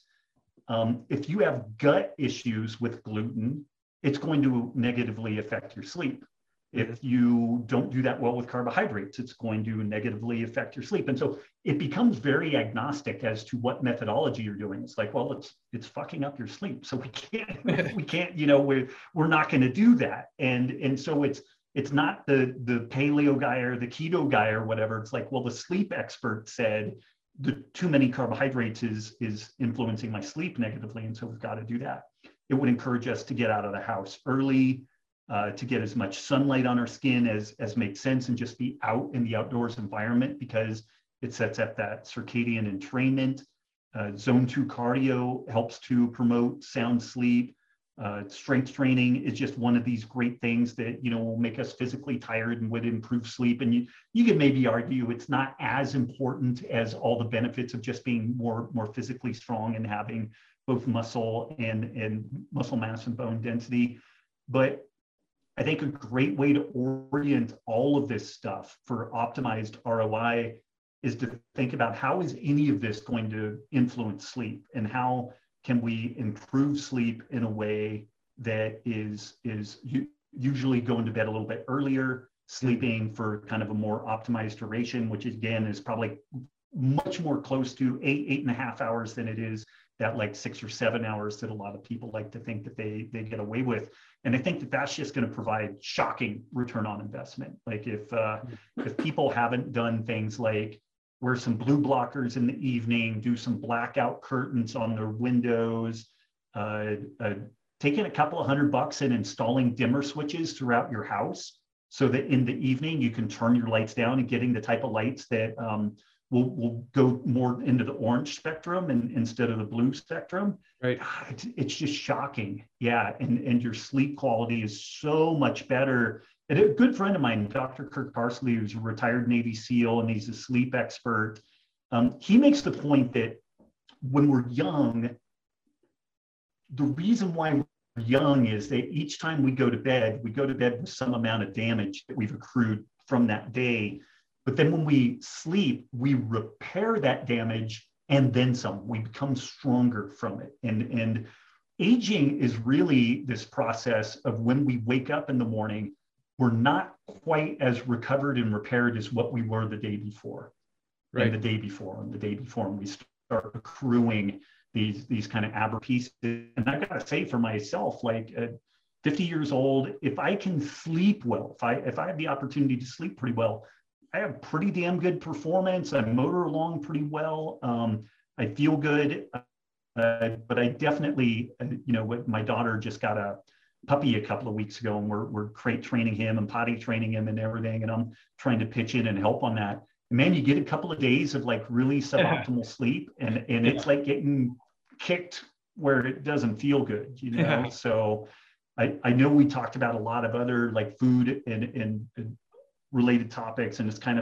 if you have gut issues with gluten, it's going to negatively affect your sleep. If you don't do that well with carbohydrates, it's going to negatively affect your sleep. And so it becomes very agnostic as to what methodology you're doing. It's like, well, it's fucking up your sleep. So we can't, we're not going to do that. And so it's not the paleo guy or the keto guy or whatever. It's like, well, the sleep expert said the too many carbohydrates is influencing my sleep negatively. And so we've got to do that. It would encourage us to get out of the house early, to get as much sunlight on our skin as makes sense, and just be out in the outdoors environment, because it sets up that circadian entrainment. Zone 2 cardio helps to promote sound sleep. Strength training is just one of these great things that will make us physically tired and would improve sleep. And you can maybe argue it's not as important as all the benefits of just being more physically strong and having both muscle and muscle mass and bone density. But I think a great way to orient all of this stuff for optimized ROI is to think about how is any of this going to influence sleep, and how can we improve sleep in a way that is usually going to bed a little bit earlier, sleeping for kind of a more optimized duration, which again is probably much more close to 8.5 hours than it is that like 6 or 7 hours that a lot of people like to think that they get away with. And I think that that's just going to provide shocking return on investment. Like if people haven't done things like wear some blue blockers in the evening, do some blackout curtains on their windows, taking a couple of $100 and installing dimmer switches throughout your house so that in the evening you can turn your lights down, and getting the type of lights that will go more into the orange spectrum and instead of the blue spectrum. Right. It's just shocking. Yeah. And your sleep quality is so much better. And a good friend of mine, Dr. Kirk Parsley, who's a retired Navy SEAL, and he's a sleep expert. He makes the point that when we're young, the reason why we're young is that each time we go to bed with some amount of damage that we've accrued from that day. But then when we sleep, we repair that damage and then some. We become stronger from it. And aging is really this process of when we wake up in the morning, we're not quite as recovered and repaired as what we were the day before. Right. And the day before, and the day before, and we start accruing these kind of aber pieces. And I gotta say for myself, like at 50 years old, if I can sleep well, if I have the opportunity to sleep pretty well, I have pretty damn good performance. I motor along pretty well. I feel good. But I definitely, my daughter just got a puppy a couple of weeks ago, and we're crate training him and potty training him and everything. And I'm trying to pitch in and help on that. And man, you get a couple of days of like really suboptimal sleep, and it's like getting kicked where it doesn't feel good, So I know we talked about a lot of other like food and related topics, and it's kind of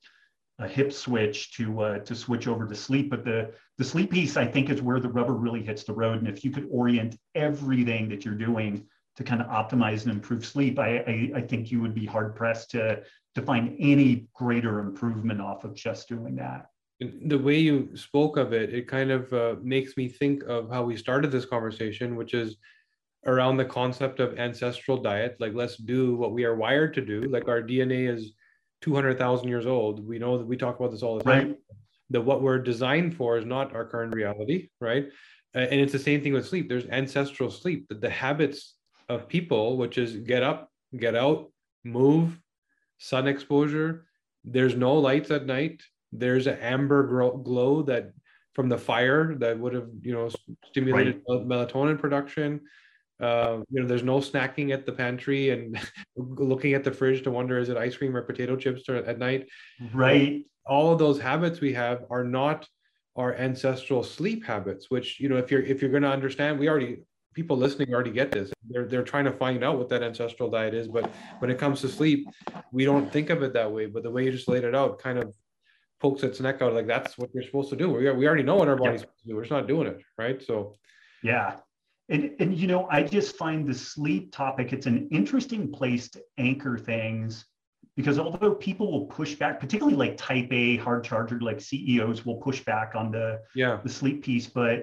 a hip switch to switch over to sleep. But the sleep piece, I think, is where the rubber really hits the road. And if you could orient everything that you're doing to kind of optimize and improve sleep, I think you would be hard pressed to find any greater improvement off of just doing that. The way you spoke of it, it kind of makes me think of how we started this conversation, which is around the concept of ancestral diet. Like, let's do what we are wired to do. Like, our DNA is 200,000 years old. We know that, we talk about this all the time, right? That what we're designed for is not our current reality, right? And it's the same thing with sleep. There's ancestral sleep, that the habits of people, which is get up, get out, move, sun exposure. There's no lights at night. There's an amber glow that from the fire that would have, stimulated melatonin production. There's no snacking at the pantry and looking at the fridge to wonder, is it ice cream or potato chips at night? Right. All of those habits we have are not our ancestral sleep habits, which, if you're going to understand, people listening already get this. They're trying to find out what that ancestral diet is, but when it comes to sleep, we don't think of it that way. But the way you just laid it out kind of pokes its neck out, like that's what you're supposed to do. We already know what our body's supposed to do. We're just not doing it, right? So yeah. And I just find the sleep topic, it's an interesting place to anchor things, because although people will push back, particularly like type A hard charger, like CEOs will push back on the sleep piece. But,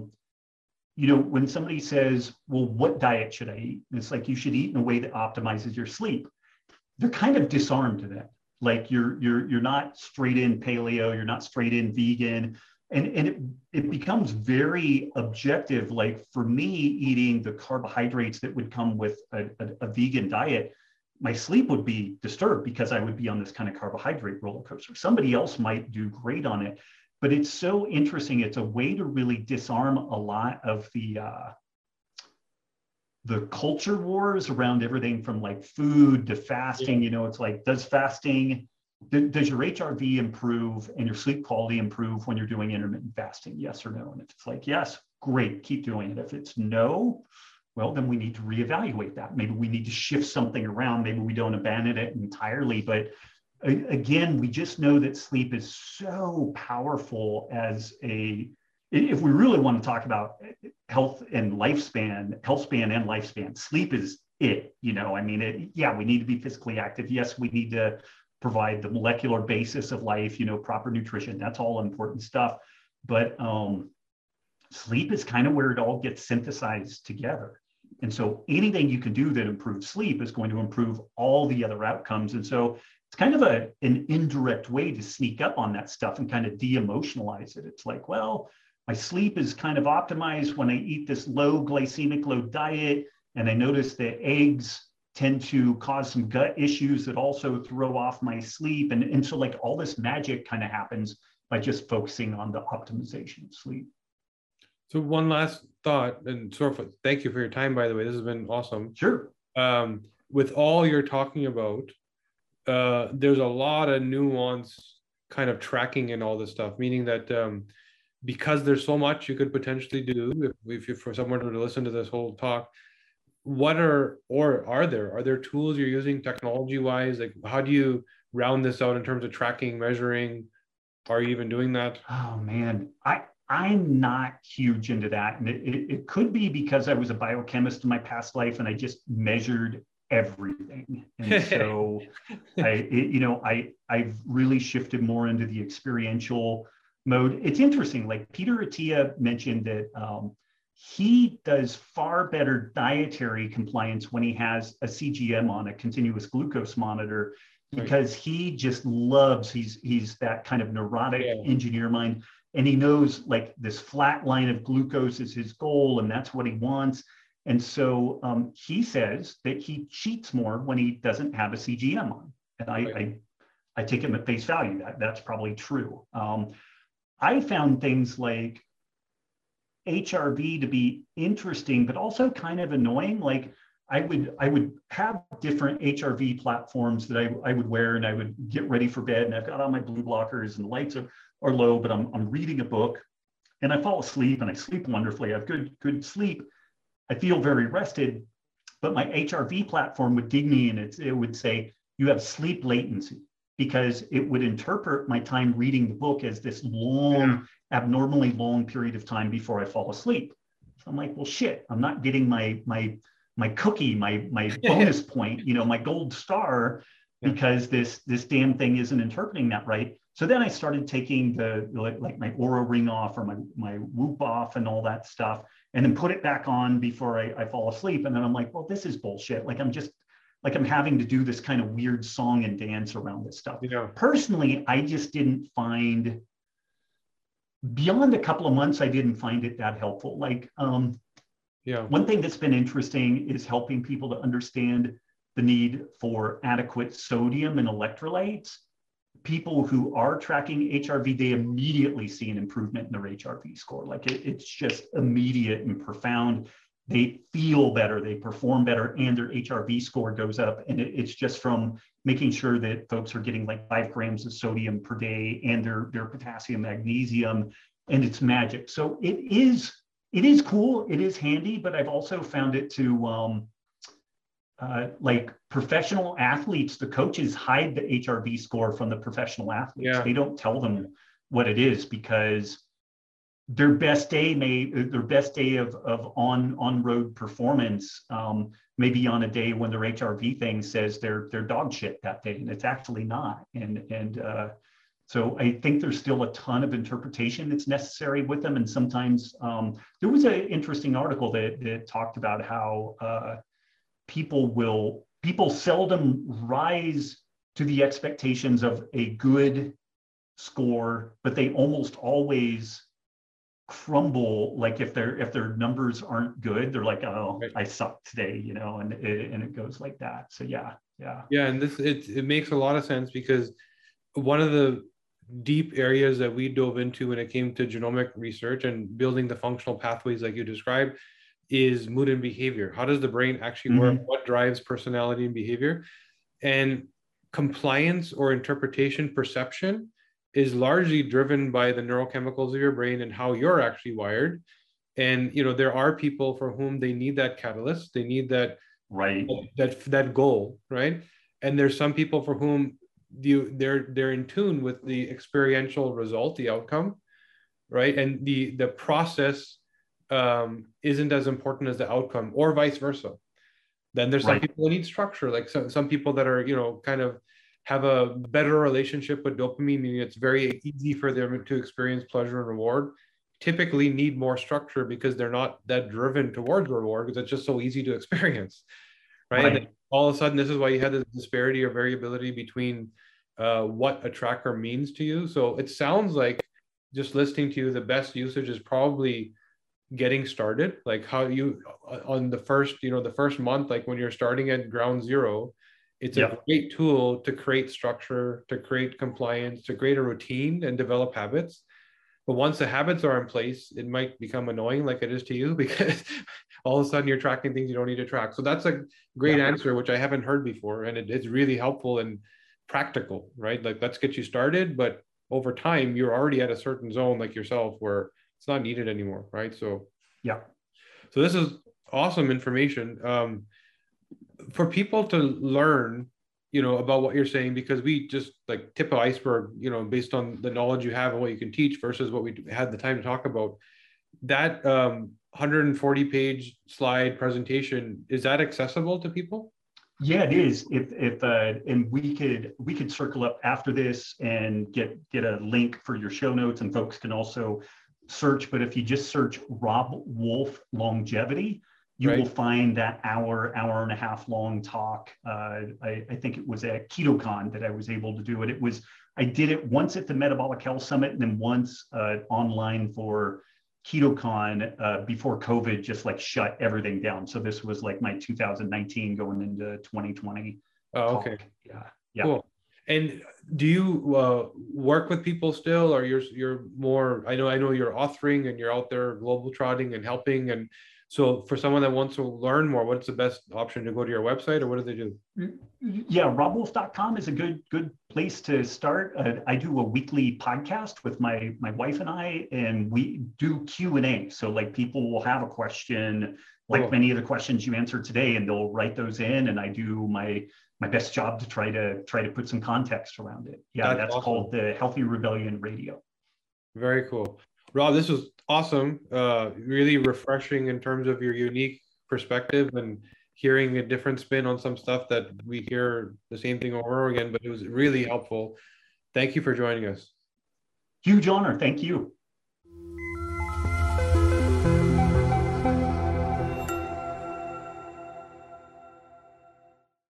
when somebody says, well, what diet should I eat? And it's like, you should eat in a way that optimizes your sleep. They're kind of disarmed to that. Like you're not straight in paleo, you're not straight in vegan. And it becomes very objective. Like for me, eating the carbohydrates that would come with a vegan diet, my sleep would be disturbed because I would be on this kind of carbohydrate roller coaster. Somebody else might do great on it, but it's so interesting. It's a way to really disarm a lot of the culture wars around everything from like food to fasting. It's like, does your HRV improve and your sleep quality improve when you're doing intermittent fasting? Yes or no? And if it's like, yes, great, keep doing it. If it's no, well, then we need to reevaluate that. Maybe we need to shift something around. Maybe we don't abandon it entirely. But again, we just know that sleep is so powerful if we really want to talk about health and lifespan, sleep is it. We need to be physically active. Yes, we need to provide the molecular basis of life, proper nutrition. That's all important stuff. But sleep is kind of where it all gets synthesized together. And so anything you can do that improves sleep is going to improve all the other outcomes. And so it's kind of an indirect way to sneak up on that stuff and kind of de-emotionalize it. It's like, well, my sleep is kind of optimized when I eat this low glycemic load diet. And I notice that eggs tend to cause some gut issues that also throw off my sleep. And so like all this magic kind of happens by just focusing on the optimization of sleep. So one last thought, and thank you for your time, by the way. This has been awesome. Sure. With all you're talking about, there's a lot of nuance kind of tracking in all this stuff, meaning that because there's so much you could potentially do if for someone to listen to this whole talk, are there tools you're using technology wise? Like, how do you round this out in terms of tracking, measuring? Are you even doing that? Oh man, I'm not huge into that. And it could be because I was a biochemist in my past life and I just measured everything. And so I've really shifted more into the experiential mode. It's interesting, like Peter Attia mentioned that he does far better dietary compliance when he has a CGM on, a continuous glucose monitor, because he just loves, he's that kind of neurotic engineer mind. and he knows like this flat line of glucose is his goal, and that's what he wants. And so he says that he cheats more when he doesn't have a CGM on. And I take him at face value. That's probably true. I found things like HRV to be interesting, but also kind of annoying. Like I would have different HRV platforms that I would wear, and I would get ready for bed, and I've got all my blue blockers and the lights are low, but I'm reading a book and I fall asleep, and I sleep wonderfully. I have good sleep. I feel very rested, but my HRV platform would ding me, and it would say, you have sleep latency, because it would interpret my time reading the book as this long, abnormally long period of time before I fall asleep. So I'm like, well, shit, I'm not getting my cookie, my bonus point, my gold star, because this damn thing isn't interpreting that right. So then I started taking like my Oura ring off, or my Whoop off and all that stuff, and then put it back on before I fall asleep. And then I'm like, well, this is bullshit. Like I'm having to do this kind of weird song and dance around this stuff. Personally, I just didn't find, beyond a couple of months, I didn't find it that helpful. Like, one thing that's been interesting is helping people to understand the need for adequate sodium and electrolytes. People who are tracking HRV, they immediately see an improvement in their HRV score. Like it's just immediate and profound. They feel better, they perform better, and their HRV score goes up. And it's just from making sure that folks are getting like 5 grams of sodium per day, and their potassium, magnesium, and it's magic. So it is cool, it is handy, but I've also found it to, like professional athletes, the coaches hide the HRV score from the professional athletes. They don't tell them what it is, because their best day of on-road performance may be on a day when their HRV thing says they're dog shit that day, and it's actually not. And so I think there's still a ton of interpretation that's necessary with them. And sometimes there was an interesting article that talked about how people seldom rise to the expectations of a good score, but they almost always crumble. Like if their numbers aren't good, they're like, oh, I suck today, and it goes like that. So yeah. And it makes a lot of sense, because one of the deep areas that we dove into when it came to genomic research and building the functional pathways like you described is mood and behavior. How does the brain actually work? What drives personality and behavior? And compliance or interpretation perception is largely driven by the neurochemicals of your brain and how you're actually wired. And there are people for whom they need that catalyst, they need that that goal, right? And there's some people for whom they're in tune with the experiential result, the outcome, right? And the process isn't as important as the outcome, or vice versa. Then there's some people that need structure, like some people that are kind of have a better relationship with dopamine, meaning it's very easy for them to experience pleasure and reward, typically need more structure because they're not that driven towards reward, because it's just so easy to experience, right? And all of a sudden, this is why you had this disparity or variability between what a tracker means to you. So it sounds like, just listening to you, the best usage is probably getting started, like how you on the first month, like when you're starting at ground zero, it's a great tool to create structure, to create compliance, to create a routine and develop habits. But once the habits are in place, it might become annoying, like it is to you, because all of a sudden you're tracking things you don't need to track. So that's a great answer, which I haven't heard before, and it's really helpful and practical, right? Like, let's get you started, but over time you're already at a certain zone, like yourself, where it's not needed anymore, right? So so this is awesome information for people to learn, about what you're saying, because we just like tip of iceberg, based on the knowledge you have and what you can teach versus what we had the time to talk about. That 140 page slide presentation, is that accessible to people? Yeah, it is. If and we could circle up after this and get a link for your show notes, and folks can also search. But if you just search Robb Wolf longevity, you will find that hour and a half long talk. I think it was at KetoCon that I was able to do it. It was I did it once at the Metabolic Health Summit and then once online for KetoCon before COVID just like shut everything down. So this was like my 2019 going into 2020. Oh, okay. Yeah. Yeah. Cool. And do you work with people still, or you're more? I know you're authoring and you're out there global trotting and helping. And so, for someone that wants to learn more, what's the best option to go to your website, or what do they do? Yeah, robwolf.com is a good place to start. I do a weekly podcast with my wife and I, and we do Q&A. So like people will have a question, like many of the questions you answered today, and they'll write those in, and I do my best job to try to put some context around it. Yeah, that's awesome. Called the Healthy Rebellion Radio. Very cool. Rob, this was awesome. Really refreshing in terms of your unique perspective and hearing a different spin on some stuff that we hear the same thing over again, but it was really helpful. Thank you for joining us. Huge honor. Thank you.